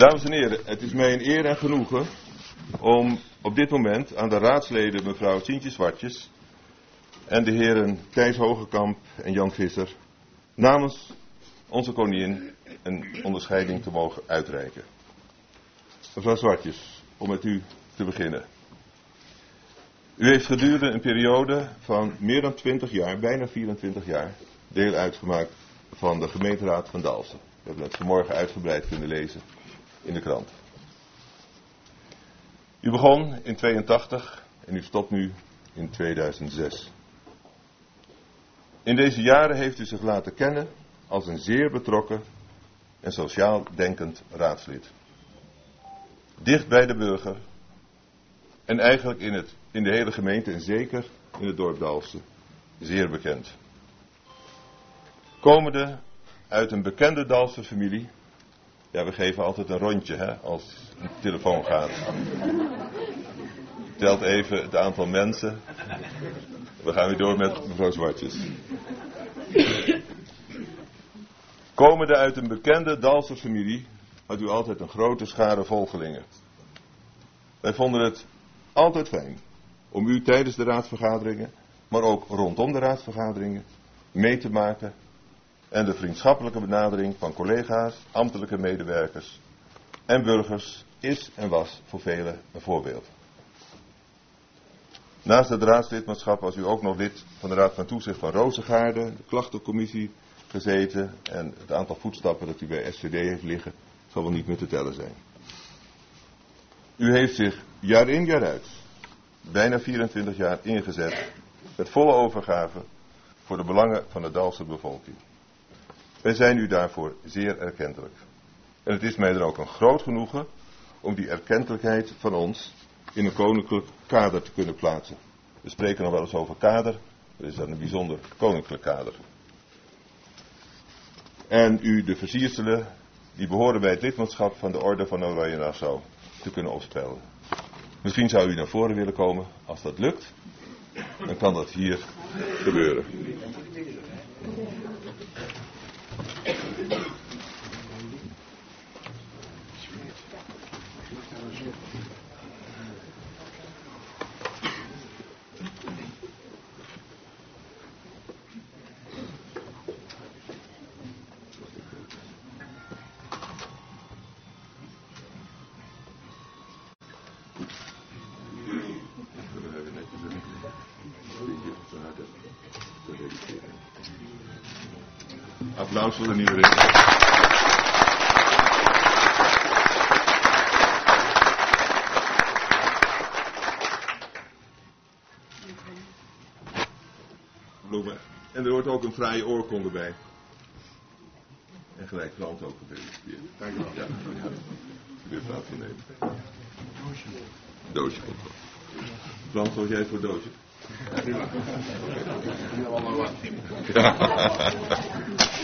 Dames en heren, het is mij een eer en genoegen om op dit moment aan de raadsleden mevrouw Sientje Zwartjes en de heren Thijs Hogekamp en Jan Visser namens onze koningin een onderscheiding te mogen uitreiken. Mevrouw Zwartjes, om met u te beginnen. U heeft gedurende een periode van meer dan 20 jaar, bijna 24 jaar, deel uitgemaakt van de gemeenteraad van Dalfsen. We hebben het vanmorgen uitgebreid kunnen lezen in de krant. U begon in 82 en u stopt nu in 2006. In deze jaren heeft u zich laten kennen als een zeer betrokken en sociaal denkend raadslid. Dicht bij de burger en eigenlijk in de hele gemeente en zeker in het dorp Dalfsen zeer bekend. Komende uit een bekende Dalfser familie. Ja, we geven altijd een rondje als een telefoon gaat. Telt even het aantal mensen. We gaan weer door met mevrouw Zwartjes. Komende uit een bekende Dalfser familie had u altijd een grote schare volgelingen. Wij vonden het altijd fijn om u tijdens de raadsvergaderingen, maar ook rondom de raadsvergaderingen, mee te maken en de vriendschappelijke benadering van collega's, ambtelijke medewerkers en burgers is en was voor velen een voorbeeld. Naast het raadslidmaatschap was u ook nog lid van de Raad van Toezicht van Rozengaarde, de klachtencommissie gezeten en het aantal voetstappen dat u bij SVD heeft liggen zal wel niet meer te tellen zijn. U heeft zich jaar in jaar uit, bijna 24 jaar ingezet met volle overgave voor de belangen van de Dalfser bevolking. Wij zijn u daarvoor zeer erkentelijk. En het is mij dan ook een groot genoegen om die erkentelijkheid van ons in een koninklijk kader te kunnen plaatsen. We spreken nog wel eens over kader, dat is dan een bijzonder koninklijk kader. En u de versierselen die behoren bij het lidmaatschap van de Orde van Oranje Nassau te kunnen opspelden. Misschien zou u naar voren willen komen. Als dat lukt, dan kan dat hier gebeuren. Applaus voor de nieuwe richting. Bloemen. En er hoort ook een fraaie oorkonde bij. En gelijk Frans ook gefeliciteerd. Dank u wel. Ja. Weer plaats van nemen. Doosje komt wel. Frans, was jij voor het doosje? Ja.